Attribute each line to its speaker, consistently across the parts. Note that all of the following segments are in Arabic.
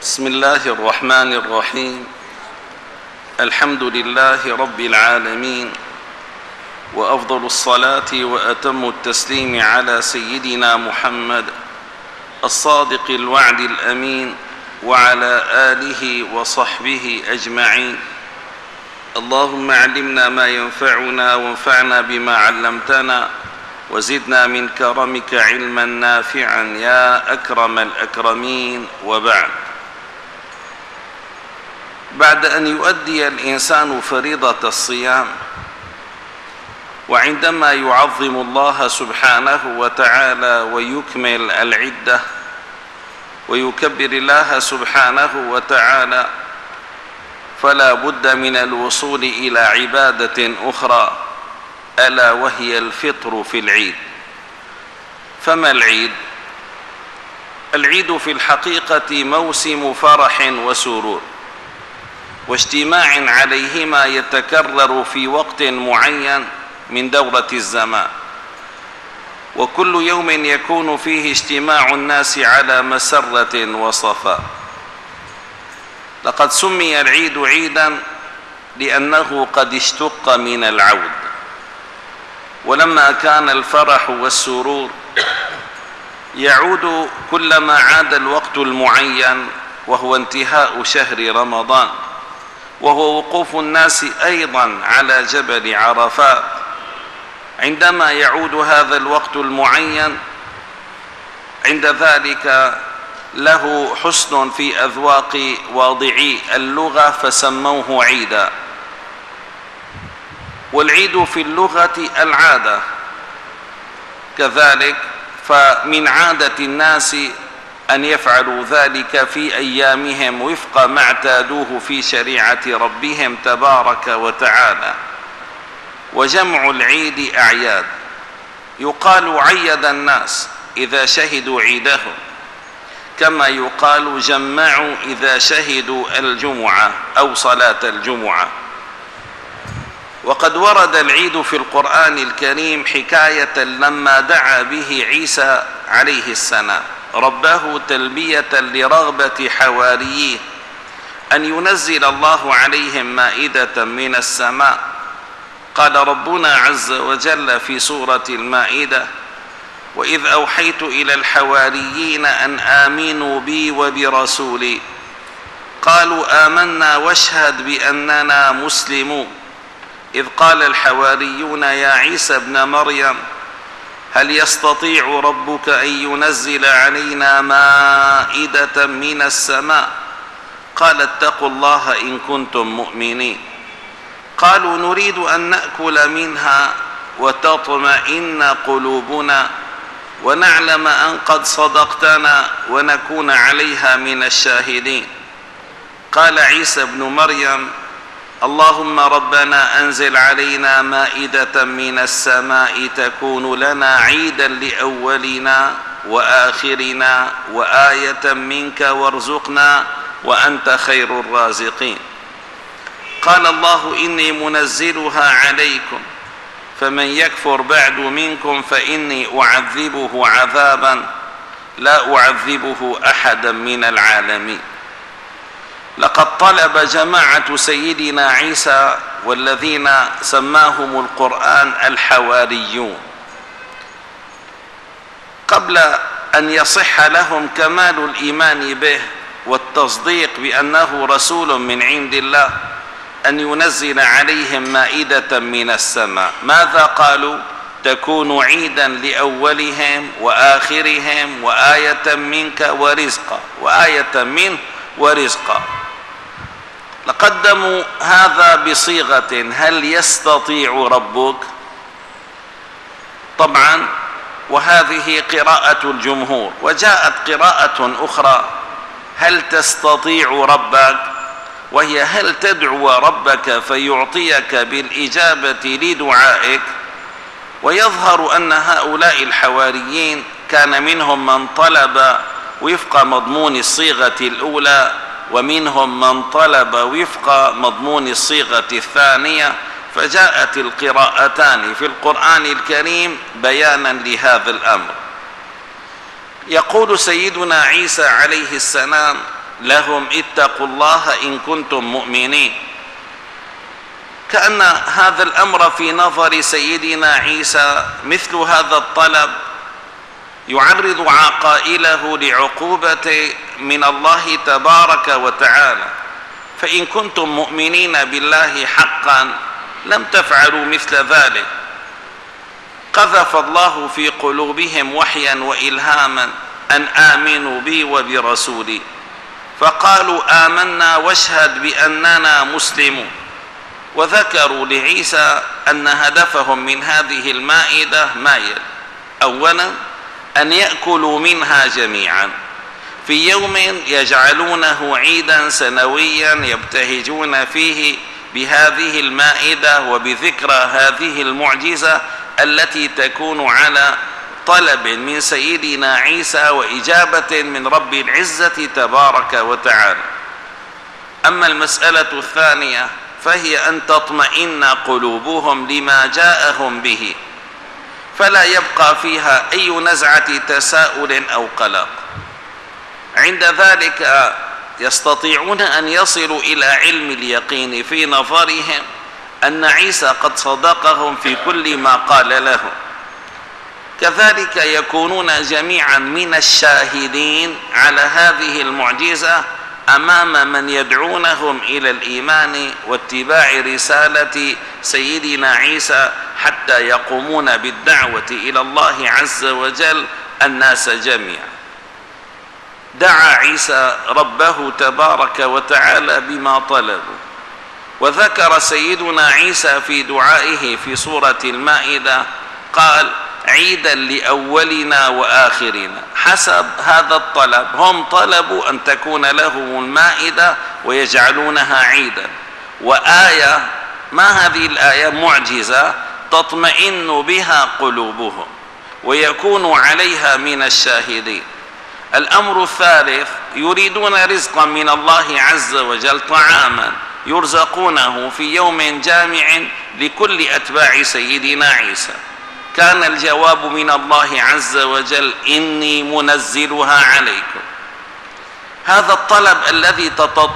Speaker 1: بسم الله الرحمن الرحيم. الحمد لله رب العالمين، وأفضل الصلاة وأتم التسليم على سيدنا محمد الصادق الوعد الأمين وعلى آله وصحبه أجمعين. اللهم علمنا ما ينفعنا وانفعنا بما علمتنا وزدنا من كرمك علما نافعا يا أكرم الأكرمين. وبعد، بعد أن يؤدي الإنسان فريضة الصيام، وعندما يعظم الله سبحانه وتعالى ويكمل العدة ويكبر الله سبحانه وتعالى، فلا بد من الوصول إلى عبادة أخرى، ألا وهي الفطر في العيد. فما العيد؟ العيد في الحقيقة موسم فرح وسرور واجتماع عليهما يتكرر في وقت معين من دورة الزمان، وكل يوم يكون فيه اجتماع الناس على مسرة وصفاء. لقد سمي العيد عيدا لأنه قد اشتق من العود، ولما كان الفرح والسرور يعود كلما عاد الوقت المعين، وهو انتهاء شهر رمضان، وهو وقوف الناس أيضا على جبل عرفات. عندما يعود هذا الوقت المعين، عند ذلك له حسن في أذواق واضعي اللغة فسموه عيدا. والعيد في اللغة العادة، كذلك فمن عادة الناس أن يفعلوا ذلك في أيامهم وفق ما اعتادوه في شريعة ربهم تبارك وتعالى. وجمع العيد أعياد، يقال عيد الناس إذا شهدوا عيدهم، كما يقال جمعوا إذا شهدوا الجمعة أو صلاة الجمعة. وقد ورد العيد في القرآن الكريم حكاية لما دعا به عيسى عليه السلام ربه تلبية لرغبة حواريه أن ينزل الله عليهم مائدة من السماء. قال ربنا عز وجل في سورة المائدة: وإذ أوحيت إلى الحواريين أن آمنوا بي وبرسولي قالوا آمنا واشهد بأننا مسلمون. إذ قال الحواريون يا عيسى ابن مريم هل يستطيع ربك أن ينزل علينا مائدة من السماء؟ قال اتقوا الله إن كنتم مؤمنين. قالوا نريد أن نأكل منها وتطمئن قلوبنا ونعلم أن قد صدقتنا ونكون عليها من الشاهدين. قال عيسى ابن مريم اللهم ربنا أنزل علينا مائدة من السماء تكون لنا عيدا لأولنا وآخرنا وآية منك وارزقنا وأنت خير الرازقين. قال الله إني منزلها عليكم فمن يكفر بعد منكم فإني أعذبه عذابا لا أعذبه أحدا من العالمين. لقد طلب جماعة سيدنا عيسى والذين سماهم القرآن الحواريون، قبل أن يصح لهم كمال الإيمان به والتصديق بأنه رسول من عند الله، أن ينزل عليهم مائدة من السماء. ماذا قالوا؟ تكون عيدا لأولهم وآخرهم وآية منك ورزقا، وآية منه ورزقا. لقدموا هذا بصيغة هل يستطيع ربك؟ طبعا، وهذه قراءة الجمهور. وجاءت قراءة أخرى هل تستطيع ربك، وهي هل تدعو ربك فيعطيك بالإجابة لدعائك. ويظهر أن هؤلاء الحواريين كان منهم من طلب وفق مضمون الصيغة الأولى، ومنهم من طلب وفق مضمون الصيغة الثانية، فجاءت القراءتان في القرآن الكريم بيانا لهذا الأمر. يقول سيدنا عيسى عليه السلام لهم اتقوا الله إن كنتم مؤمنين. كأن هذا الأمر في نظر سيدنا عيسى مثل هذا الطلب يعرض عقائله لعقوبة من الله تبارك وتعالى. فإن كنتم مؤمنين بالله حقا لم تفعلوا مثل ذلك. قذف الله في قلوبهم وحيا وإلهاما أن آمنوا بي وبرسولي، فقالوا آمنا واشهد بأننا مسلمون. وذكروا لعيسى أن هدفهم من هذه المائدة ما يلي: أولا أن يأكلوا منها جميعا في يوم يجعلونه عيدا سنويا يبتهجون فيه بهذه المائدة وبذكرى هذه المعجزة التي تكون على طلب من سيدنا عيسى وإجابة من رب العزة تبارك وتعالى. أما المسألة الثانية فهي أن تطمئن قلوبهم لما جاءهم به، فلا يبقى فيها أي نزعة تساؤل أو قلق. عند ذلك يستطيعون أن يصلوا إلى علم اليقين في نظرهم أن عيسى قد صدقهم في كل ما قال لهم. كذلك يكونون جميعا من الشاهدين على هذه المعجزة أمام من يدعونهم إلى الإيمان واتباع رسالة سيدنا عيسى حتى يقومون بالدعوة إلى الله عز وجل الناس جميعا. دعا عيسى ربه تبارك وتعالى بما طلبوا، وذكر سيدنا عيسى في دعائه في سورة المائدة قال: عيدا لأولنا وآخرنا. حسب هذا الطلب هم طلبوا أن تكون لهم المائدة ويجعلونها عيدا وآية. ما هذه الآية؟ معجزة تطمئن بها قلوبهم ويكونوا عليها من الشاهدين. الأمر الثالث: يريدون رزقا من الله عز وجل، طعاما يرزقونه في يوم جامع لكل أتباع سيدنا عيسى. كان الجواب من الله عز وجل: إني منزلها عليكم. هذا الطلب الذي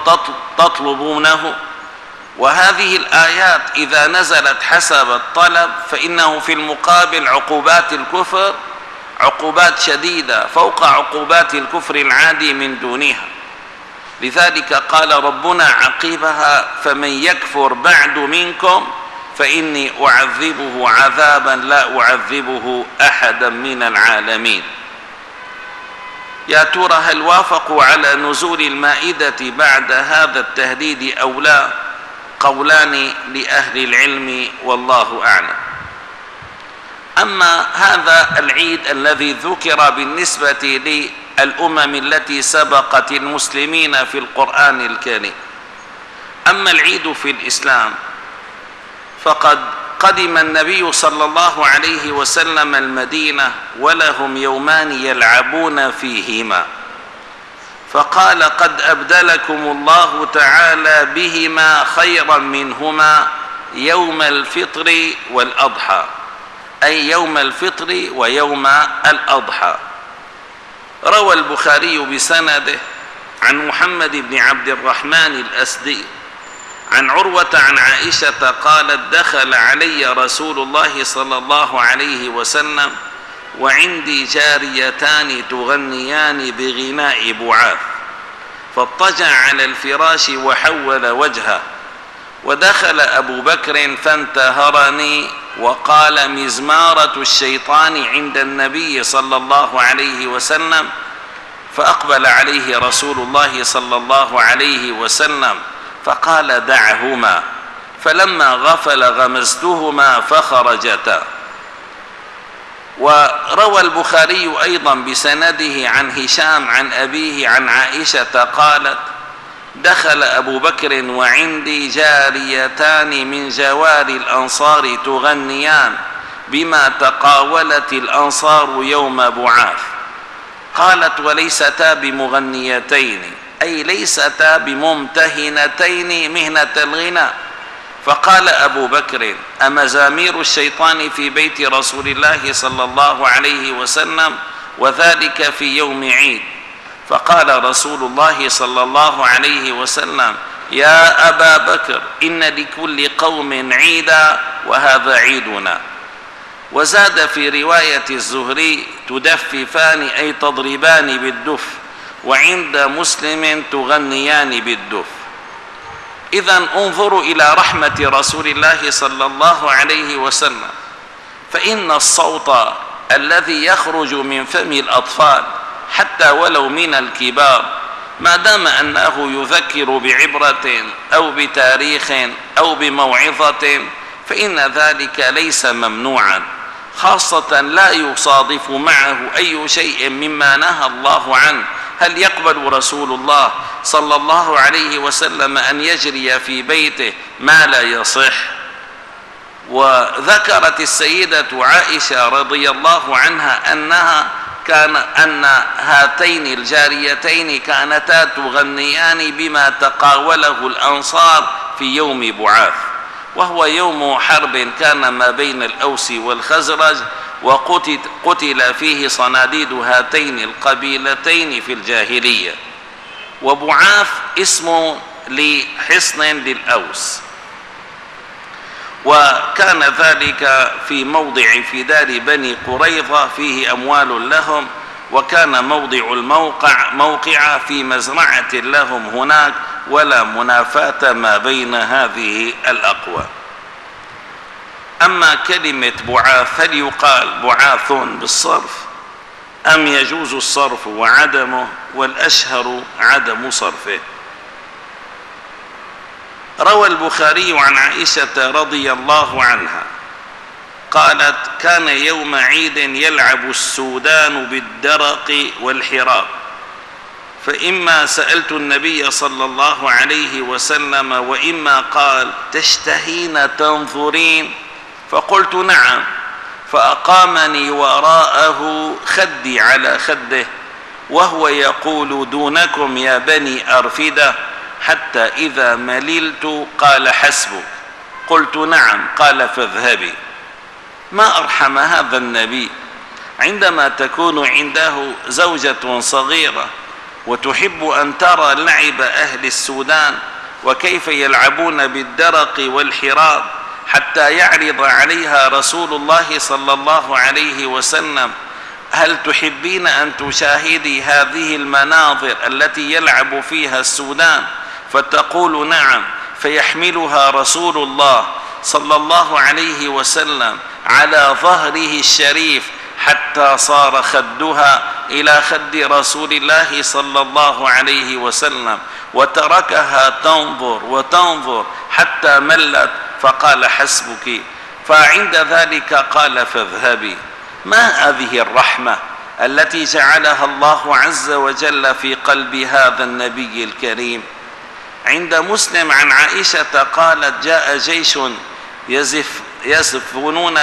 Speaker 1: تطلبونه، وهذه الآيات إذا نزلت حسب الطلب فإنه في المقابل عقوبات الكفر عقوبات شديدة فوق عقوبات الكفر العادي من دونها. لذلك قال ربنا عقيبها: فمن يكفر بعد منكم فإني أعذبه عذابا لا أعذبه أحدا من العالمين. يا ترى هل وافقوا على نزول المائدة بعد هذا التهديد أو لا؟ قولان لأهل العلم والله أعلم. أما هذا العيد الذي ذكر بالنسبة للأمم التي سبقت المسلمين في القرآن الكريم، أما العيد في الإسلام فقد قدم النبي صلى الله عليه وسلم المدينة ولهم يومان يلعبون فيهما، فقال: قد أبدلكم الله تعالى بهما خيرا منهما يوم الفطر والأضحى، أي يوم الفطر ويوم الأضحى. روى البخاري بسنده عن محمد بن عبد الرحمن الأسدي عن عروة عن عائشة قالت: دخل علي رسول الله صلى الله عليه وسلم وعندي جاريتان تغنيان بغناء بعاث، فاضطجع على الفراش وحول وجهه، ودخل أبو بكر فانتهرني وقال: مزمارة الشيطان عند النبي صلى الله عليه وسلم. فأقبل عليه رسول الله صلى الله عليه وسلم فقال: دعهما، فلما غفل غمزتهما فخرجتا. وروى البخاري أيضا بسنده عن هشام عن أبيه عن عائشة قالت: دخل أبو بكر وعندي جاريتان من جوار الأنصار تغنيان بما تقاولت الأنصار يوم بعاث. قالت: وليستا بمغنيتين، أي ليستا بممتهنتين مهنة الغناء. فقال أبو بكر: أمزامير الشيطان في بيت رسول الله صلى الله عليه وسلم وذلك في يوم عيد؟ فقال رسول الله صلى الله عليه وسلم: يا أبا بكر، إن لكل قوم عيدا وهذا عيدنا. وزاد في رواية الزهري: تدففان أي تضربان بالدف، وعند مسلم تغنيان بالدف. إذن انظروا إلى رحمة رسول الله صلى الله عليه وسلم، فإن الصوت الذي يخرج من فم الأطفال حتى ولو من الكبار ما دام أنه يذكر بعبرة أو بتاريخ أو بموعظة فإن ذلك ليس ممنوعا، خاصة لا يصادف معه أي شيء مما نهى الله عنه. هل يقبل رسول الله صلى الله عليه وسلم أن يجري في بيته ما لا يصح؟ وذكرت السيدة عائشة رضي الله عنها أن هاتين الجاريتين كانتا تغنيان بما تقاوله الأنصار في يوم بعاث، وهو يوم حرب كان ما بين الأوس والخزرج، وقتل فيه صناديد هاتين القبيلتين في الجاهلية. وبعاث اسم لحصن للأوس، وكان ذلك في موضع في دار بني قريظة فيه أموال لهم، وكان موضع موقع في مزرعة لهم هناك، ولا منافاة ما بين هذه الأقوى. أما كلمة بعاث هل يقال بعاث بالصرف أم يجوز الصرف وعدمه؟ والأشهر عدم صرفه. روى البخاري عن عائشة رضي الله عنها قالت: كان يوم عيد يلعب السودان بالدرق والحراب، فإما سألت النبي صلى الله عليه وسلم وإما قال: تشتهين تنظرين؟ فقلت: نعم. فأقامني وراءه خدي على خده وهو يقول: دونكم يا بني أرفدة، حتى إذا مللت قال: حسبك. قلت: نعم. قال: فاذهبي. ما أرحم هذا النبي عندما تكون عنده زوجة صغيرة وتحب أن ترى لعب أهل السودان وكيف يلعبون بالدرق والحراب، حتى يعرض عليها رسول الله صلى الله عليه وسلم: هل تحبين أن تشاهدي هذه المناظر التي يلعب فيها السودان؟ فتقول: نعم. فيحملها رسول الله صلى الله عليه وسلم على ظهره الشريف حتى صار خدها إلى خد رسول الله صلى الله عليه وسلم، وتركها تنظر وتنظر حتى ملت، فقال: حسبك. فعند ذلك قال: فاذهبي. ما هذه الرحمة التي جعلها الله عز وجل في قلب هذا النبي الكريم؟ عند مسلم عن عائشة قالت: جاء جيش يزفنون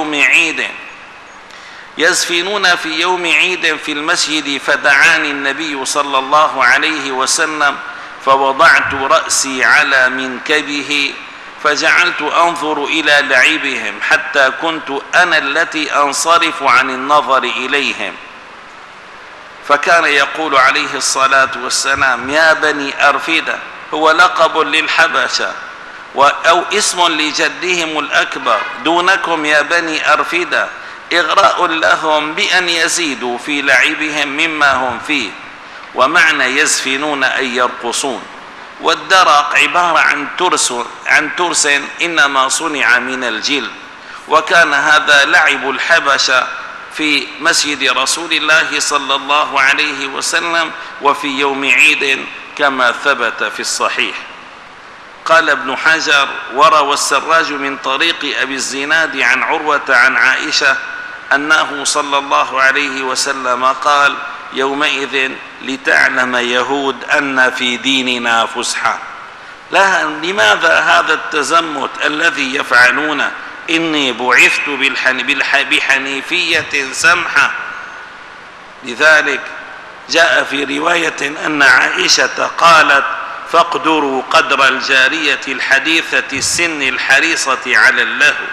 Speaker 1: في يوم عيد في المسجد، فدعاني النبي صلى الله عليه وسلم، فوضعت رأسي على منكبه فجعلت أنظر إلى لعبهم حتى كنت أنا التي أنصرف عن النظر إليهم. فكان يقول عليه الصلاة والسلام: يا بني أرفدة، هو لقب للحبشة أو اسم لجدهم الأكبر، دونكم يا بني أرفدة، إغراء لهم بأن يزيدوا في لعبهم مما هم فيه. ومعنى يزفنون أي يرقصون. والدرق عبارة عن ترس إنما صنع من الجلد، وكان هذا لعب الحبشة في مسجد رسول الله صلى الله عليه وسلم وفي يوم عيد كما ثبت في الصحيح. قال ابن حجر: وروى السراج من طريق أبي الزناد عن عروة عن عائشة أنه صلى الله عليه وسلم قال: يومئذ لتعلم يهود أن في ديننا فسحة. لماذا هذا التزمت الذي يفعلونه؟ إني بعثت بحنيفية سمحة. لذلك جاء في رواية أن عائشة قالت: فاقدروا قدر الجارية الحديثة السن الحريصة على اللهو.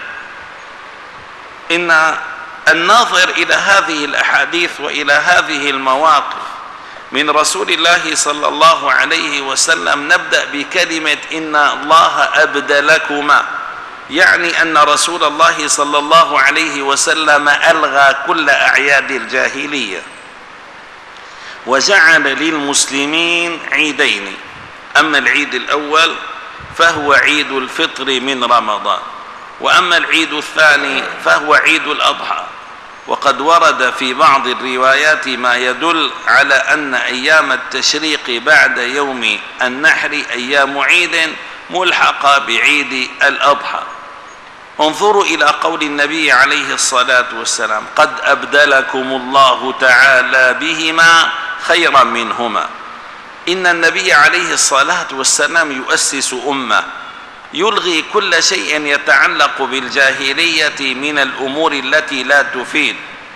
Speaker 1: إن الناظر إلى هذه الأحاديث وإلى هذه المواقف من رسول الله صلى الله عليه وسلم نبدأ بكلمة إن الله أبدلكما، يعني أن رسول الله صلى الله عليه وسلم ألغى كل أعياد الجاهلية وجعل للمسلمين عيدين. أما العيد الأول فهو عيد الفطر من رمضان، وأما العيد الثاني فهو عيد الأضحى. وقد ورد في بعض الروايات ما يدل على أن أيام التشريق بعد يوم النحر أيام عيد ملحقة بعيد الأضحى. انظروا إلى قول النبي عليه الصلاة والسلام: قد أبدلكم الله تعالى بهما خيرا منهما. إن النبي عليه الصلاة والسلام يؤسس أمة يلغي كل شيء يتعلق بالجاهلية من الأمور التي لا تفيد،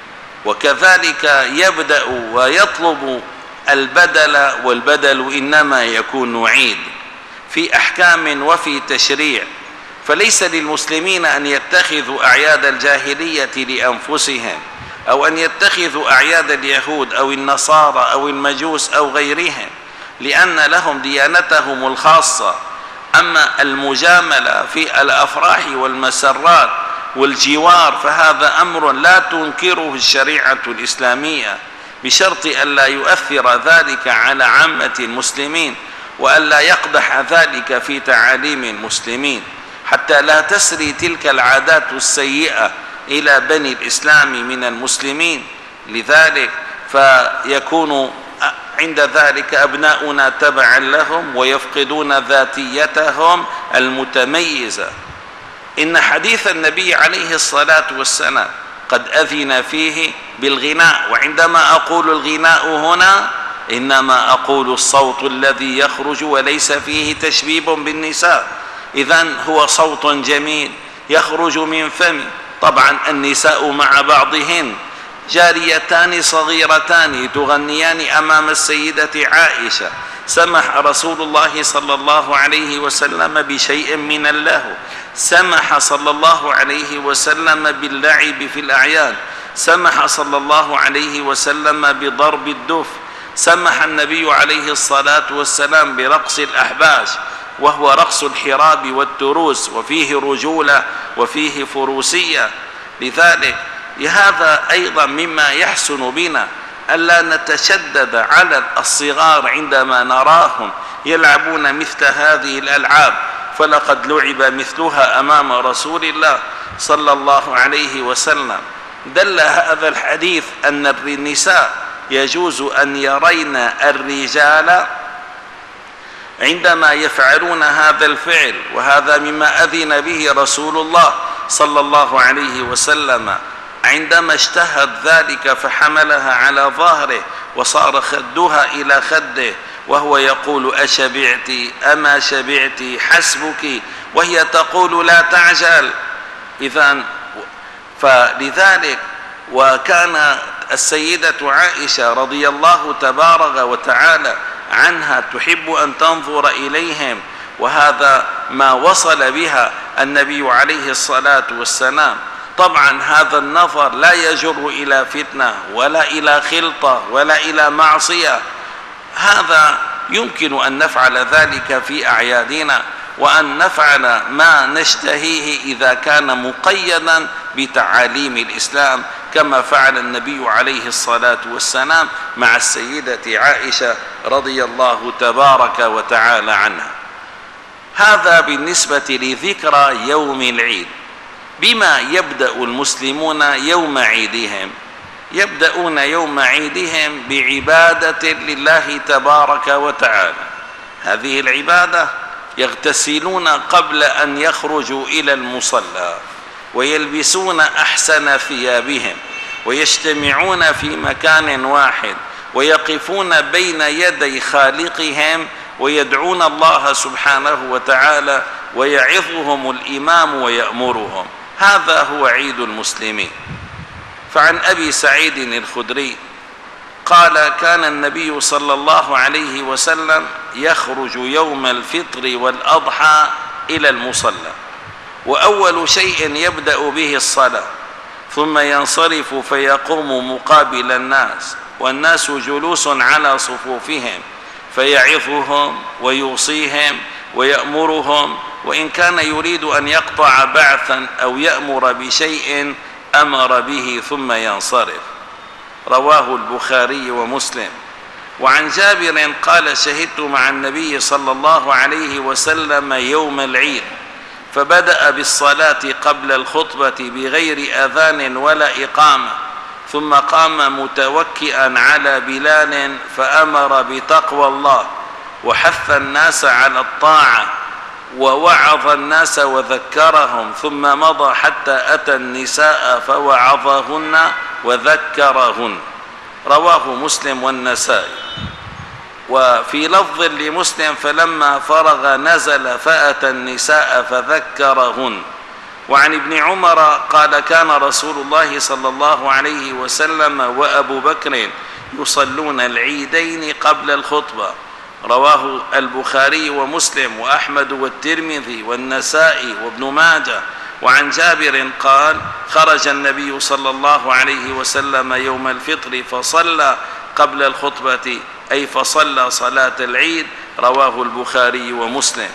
Speaker 1: وكذلك يبدأ ويطلب البدل، والبدل إنما يكون عيد في أحكام وفي تشريع. فليس للمسلمين أن يتخذوا أعياد الجاهلية لأنفسهم، أو أن يتخذوا أعياد اليهود أو النصارى أو المجوس أو غيرهم، لأن لهم ديانتهم الخاصة. أما المجاملة في الأفراح والمسرات والجوار فهذا أمر لا تنكره الشريعة الإسلامية، بشرط أن لا يؤثر ذلك على عامة المسلمين، وأن لا يقدح ذلك في تعاليم المسلمين، حتى لا تسري تلك العادات السيئة إلى بني الإسلام من المسلمين. لذلك فيكون عند ذلك أبناؤنا تبعا لهم ويفقدون ذاتيتهم المتميزة. إن حديث النبي عليه الصلاة والسلام قد أذن فيه بالغناء، وعندما أقول الغناء هنا إنما أقول الصوت الذي يخرج وليس فيه تشبيب بالنساء، إذن هو صوت جميل يخرج من فمي. طبعا النساء مع بعضهن جاريتان صغيرتان تغنيان أمام السيدة عائشة، سمح رسول الله صلى الله عليه وسلم بشيء من اللهو، سمح صلى الله عليه وسلم باللعب في الأعياد، سمح صلى الله عليه وسلم بضرب الدف، سمح النبي عليه الصلاة والسلام برقص الأحباش، وهو رقص الحراب والتروس، وفيه رجولة وفيه فروسية. لذلك هذا أيضا مما يحسن بنا ألا نتشدد على الصغار عندما نراهم يلعبون مثل هذه الألعاب، فلقد لعب مثلها أمام رسول الله صلى الله عليه وسلم. دل هذا الحديث أن النساء يجوز أن يرين الرجال عندما يفعلون هذا الفعل، وهذا مما أذن به رسول الله صلى الله عليه وسلم عندما اشتهت ذلك فحملها على ظهره وصار خدها إلى خده وهو يقول: أشبعت أما شبعت حسبك، وهي تقول: لا تعجل. إذن فلذلك وكان السيدة عائشة رضي الله تبارك وتعالى عنها تحب أن تنظر إليهم، وهذا ما وصل بها النبي عليه الصلاة والسلام. طبعا هذا النظر لا يجر إلى فتنة ولا إلى خلطة ولا إلى معصية، هذا يمكن أن نفعل ذلك في أعيادنا، وأن نفعل ما نشتهيه إذا كان مقيدا بتعاليم الإسلام، كما فعل النبي عليه الصلاة والسلام مع السيدة عائشة رضي الله تبارك وتعالى عنها. هذا بالنسبة لذكرى يوم العيد. بما يبدأ المسلمون يوم عيدهم؟ يبدأون يوم عيدهم بعبادة لله تبارك وتعالى. هذه العبادة يغتسلون قبل أن يخرجوا إلى المصلى، ويلبسون أحسن ثيابهم، ويجتمعون في مكان واحد، ويقفون بين يدي خالقهم ويدعون الله سبحانه وتعالى، ويعظهم الإمام ويأمرهم. هذا هو عيد المسلمين. فعن أبي سعيد الخدري قال: كان النبي صلى الله عليه وسلم يخرج يوم الفطر والأضحى إلى المصلى، وأول شيء يبدأ به الصلاة، ثم ينصرف فيقوم مقابل الناس، والناس جلوس على صفوفهم، فيعظهم ويوصيهم ويأمرهم، وإن كان يريد أن يقطع بعثا أو يأمر بشيء أمر به ثم ينصرف. رواه البخاري ومسلم. وعن جابر قال: شهدت مع النبي صلى الله عليه وسلم يوم العيد، فبدأ بالصلاة قبل الخطبة بغير أذان ولا إقامة، ثم قام متوكئا على بلال فأمر بتقوى الله وحث الناس على الطاعة ووعظ الناس وذكرهم، ثم مضى حتى أتى النساء فوعظهن وذكرهن. رواه مسلم والنسائي. وفي لفظ لمسلم: فلما فرغ نزل فأتى النساء فذكرهن. وعن ابن عمر قال: كان رسول الله صلى الله عليه وسلم وأبو بكر يصلون العيدين قبل الخطبة. رواه البخاري ومسلم وأحمد والترمذي والنسائي وابن ماجه. وعن جابر قال: خرج النبي صلى الله عليه وسلم يوم الفطر فصلى قبل الخطبة، أي فصلى صلاة العيد. رواه البخاري ومسلم.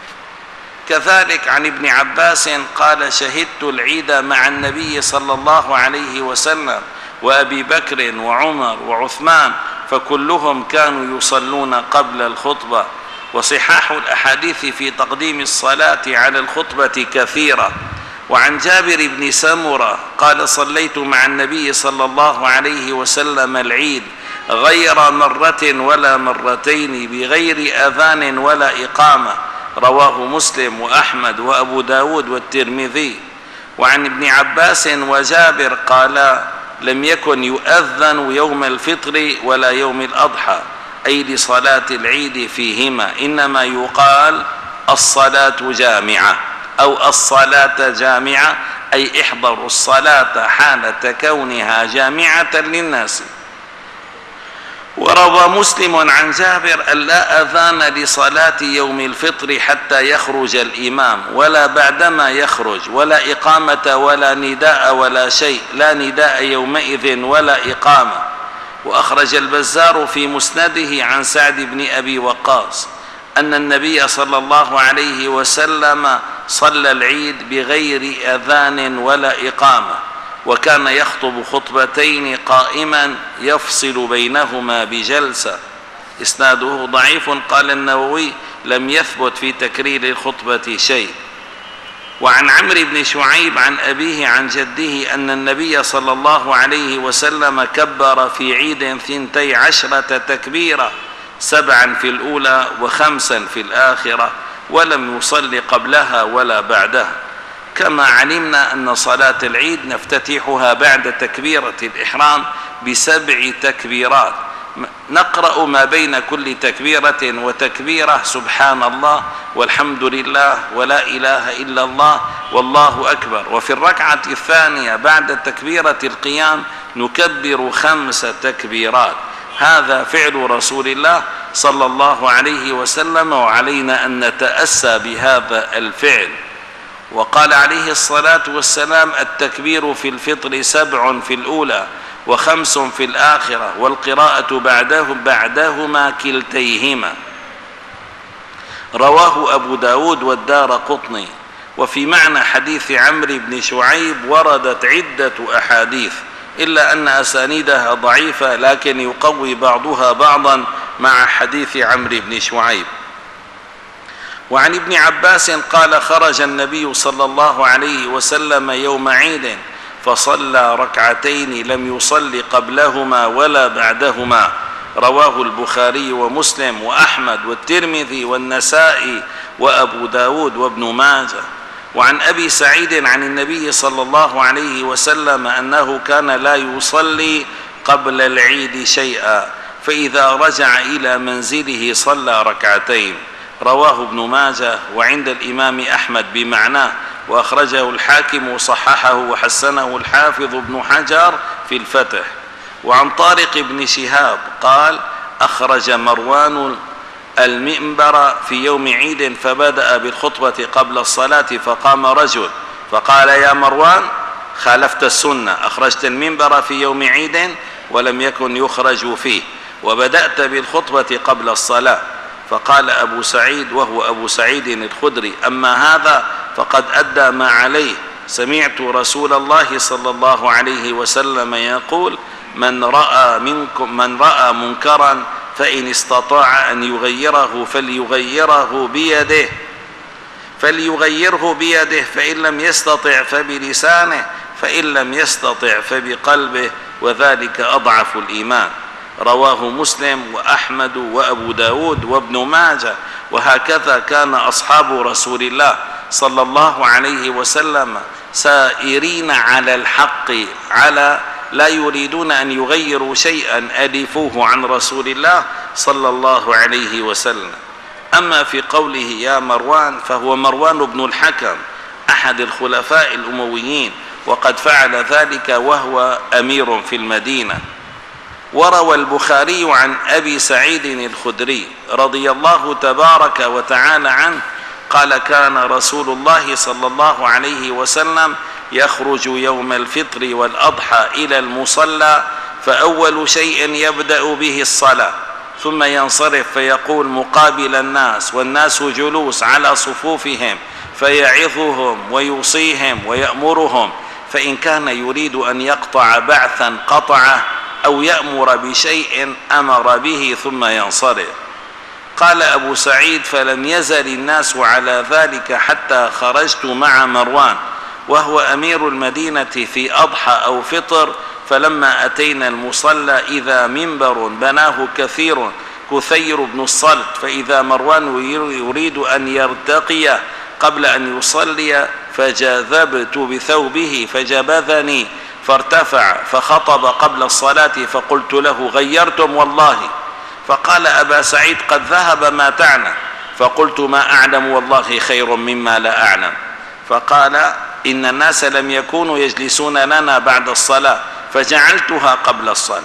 Speaker 1: كذلك عن ابن عباس قال: شهدت العيد مع النبي صلى الله عليه وسلم وأبي بكر وعمر وعثمان، فكلهم كانوا يصلون قبل الخطبة. وصحاح الأحاديث في تقديم الصلاة على الخطبة كثيرة. وعن جابر بن سمرة قال: صليت مع النبي صلى الله عليه وسلم العيد غير مرة ولا مرتين بغير أذان ولا إقامة. رواه مسلم وأحمد وأبو داود والترمذي. وعن ابن عباس وجابر قال: لم يكن يؤذن يوم الفطر ولا يوم الأضحى، أي لصلاة العيد فيهما، إنما يقال الصلاة جامعة أو الصلاة جامعة، أي احضروا الصلاة حالة كونها جامعة للناس. وروى مسلم عن جابر أن لا أذان لصلاة يوم الفطر حتى يخرج الإمام ولا بعدما يخرج، ولا إقامة ولا نداء ولا شيء، لا نداء يومئذ ولا إقامة. وأخرج البزار في مسنده عن سعد بن أبي وقاص أن النبي صلى الله عليه وسلم صلى العيد بغير أذان ولا إقامة، وكان يخطب خطبتين قائما يفصل بينهما بجلسة. إسناده ضعيف. قال النووي: لم يثبت في تكرير الخطبة شيء. وعن عمرو بن شعيب عن أبيه عن جده أن النبي صلى الله عليه وسلم كبر في عيد 12 تكبيرة، 7 في الأولى و5 في الآخرة، ولم يصل قبلها ولا بعدها. كما علمنا أن صلاة العيد نفتتحها بعد تكبيرة الإحرام ب7 تكبيرات، نقرأ ما بين كل تكبيرة وتكبيرة سبحان الله والحمد لله ولا إله إلا الله والله أكبر. وفي الركعة الثانية بعد تكبيرة القيام نكبر 5 تكبيرات. هذا فعل رسول الله صلى الله عليه وسلم، وعلينا أن نتأسى بهذا الفعل. وقال عليه الصلاة والسلام: التكبير في الفطر 7 في الأولى و5 في الآخرة، والقراءة بعدهما كلتيهما. رواه أبو داود والدارقطني. وفي معنى حديث عمرو بن شعيب وردت عدة أحاديث، إلا أن أسانيدها ضعيفة، لكن يقوي بعضها بعضا مع حديث عمرو بن شعيب. وعن ابن عباس قال: خرج النبي صلى الله عليه وسلم يوم عيد فصلى ركعتين لم يصل قبلهما ولا بعدهما. رواه البخاري ومسلم وأحمد والترمذي والنسائي وأبو داود وابن ماجه. وعن أبي سعيد عن النبي صلى الله عليه وسلم أنه كان لا يصلي قبل العيد شيئا، فإذا رجع إلى منزله صلى ركعتين. رواه ابن ماجه وعند الإمام أحمد بمعناه، وأخرجه الحاكم وصححه وحسنه الحافظ ابن حجر في الفتح. وعن طارق بن شهاب قال: أخرج مروان المنبر في يوم عيد فبدأ بالخطبة قبل الصلاة، فقام رجل فقال: يا مروان، خالفت السنة، أخرجت المنبر في يوم عيد ولم يكن يخرج فيه، وبدأت بالخطبة قبل الصلاة. فقال أبو سعيد، وهو أبو سعيد الخدري: أما هذا فقد أدى ما عليه، سمعت رسول الله صلى الله عليه وسلم يقول: من رأى منكرا فإن استطاع أن يغيره فليغيره بيده، فإن لم يستطع فبلسانه، فإن لم يستطع فبقلبه، وذلك أضعف الإيمان. رواه مسلم وأحمد وأبو داود وابن ماجه. وهكذا كان أصحاب رسول الله صلى الله عليه وسلم سائرين على الحق، لا يريدون أن يغيروا شيئا ألفوه عن رسول الله صلى الله عليه وسلم. أما في قوله يا مروان، فهو مروان بن الحكم أحد الخلفاء الأمويين، وقد فعل ذلك وهو أمير في المدينة. وروى البخاري عن أبي سعيد الخدري رضي الله تبارك وتعالى عنه قال: كان رسول الله صلى الله عليه وسلم يخرج يوم الفطر والأضحى إلى المصلى، فأول شيء يبدأ به الصلاة، ثم ينصرف فيقول مقابل الناس والناس جلوس على صفوفهم، فيعظهم ويوصيهم ويأمرهم، فإن كان يريد أن يقطع بعثا قطعه، أو يأمر بشيء أمر به ثم ينصرف. قال أبو سعيد: فلم يزل الناس على ذلك حتى خرجت مع مروان وهو أمير المدينة في أضحى أو فطر، فلما أتينا المصلى إذا منبر بناه كثير بن الصلت، فإذا مروان يريد أن يرتقي قبل أن يصلي، فجاذبت بثوبه فجبذني فارتفع فخطب قبل الصلاة، فقلت له: غيرتم والله. فقال أبا سعيد: قد ذهب ما تعنى. فقلت: ما أعلم والله خير مما لا أعلم. فقال: إن الناس لم يكونوا يجلسون لنا بعد الصلاة، فجعلتها قبل الصلاة.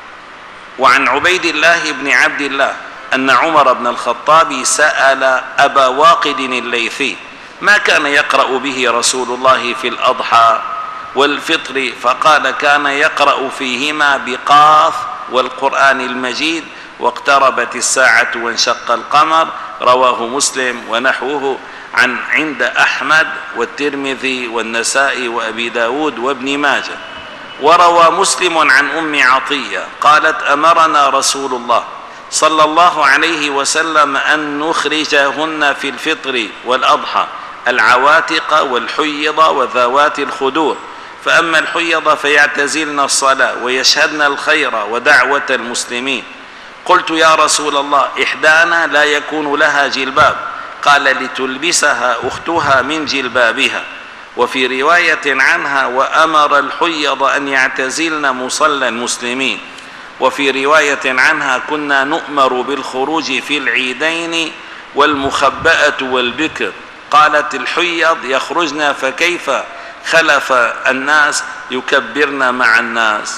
Speaker 1: وعن عبيد الله بن عبد الله أن عمر بن الخطاب سأل أبا واقد الليثي: ما كان يقرأ به رسول الله في الأضحى والفطر؟ فقال: كان يقرأ فيهما بقاف والقرآن المجيد واقتربت الساعة وانشق القمر. رواه مسلم ونحوه عند أحمد والترمذي والنسائي وأبي داود وابن ماجه. وروى مسلم عن أم عطية قالت: أمرنا رسول الله صلى الله عليه وسلم أن نخرجهن في الفطر والأضحى العواتق والحيض وذوات الخدور، فأما الحيض فيعتزلن الصلاة ويشهدن الخير ودعوة المسلمين. قلت: يا رسول الله، إحدانا لا يكون لها جلباب. قال: لتلبسها أختها من جلبابها. وفي رواية عنها: وأمر الحيض أن يعتزلن مصلى المسلمين. وفي رواية عنها: كنا نؤمر بالخروج في العيدين والمخبأة والبكر. قالت: الحيض يخرجن، فكيف خلف الناس يكبرن مع الناس؟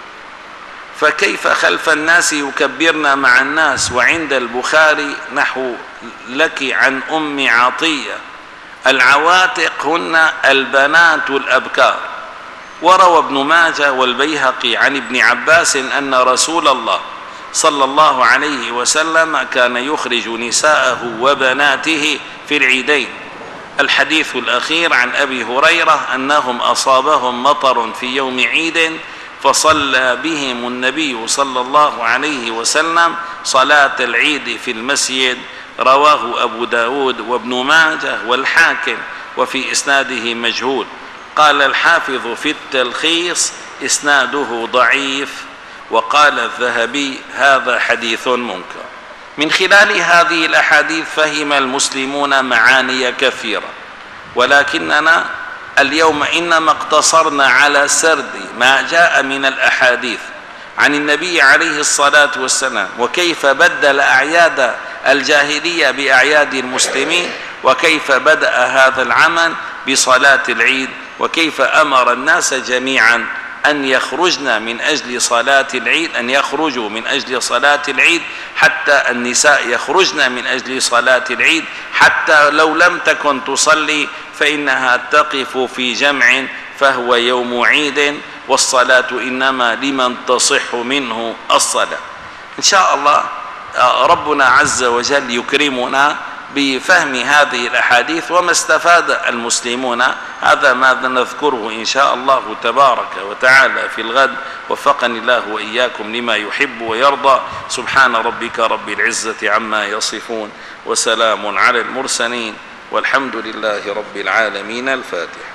Speaker 1: فكيف خلف الناس يكبرن مع الناس؟ وعند البخاري نحو لك عن أم عطية: العواتق هن البنات الأبكار. وروى ابن ماجه والبيهقي عن ابن عباس أن رسول الله صلى الله عليه وسلم كان يخرج نساءه وبناته في العيدين. الحديث الأخير عن أبي هريرة أنهم أصابهم مطر في يوم عيد، فصلى بهم النبي صلى الله عليه وسلم صلاة العيد في المسجد. رواه أبو داود وابن ماجه والحاكم، وفي إسناده مجهول. قال الحافظ في التلخيص: إسناده ضعيف. وقال الذهبي: هذا حديث منكر. من خلال هذه الأحاديث فهم المسلمون معاني كثيرة، ولكننا اليوم إنما اقتصرنا على سرد ما جاء من الأحاديث عن النبي عليه الصلاة والسلام، وكيف بدل أعياد الجاهلية بأعياد المسلمين، وكيف بدأ هذا العمل بصلاة العيد، وكيف أمر الناس جميعا أن يخرجن من أجل صلاة العيد، أن يخرجوا من أجل صلاة العيد، حتى النساء يخرجن من أجل صلاة العيد، حتى لو لم تكن تصلي فإنها تقف في جمع، فهو يوم عيد والصلاة إنما لمن تصح منه الصلاة. إن شاء الله ربنا عز وجل يكرمنا بفهم هذه الأحاديث وما استفاد المسلمون. هذا ما نذكره إن شاء الله تبارك وتعالى في الغد. وفقني الله وإياكم لما يحب ويرضى. سبحان ربك رب العزة عما يصفون وسلام على المرسلين والحمد لله رب العالمين. الفاتحة.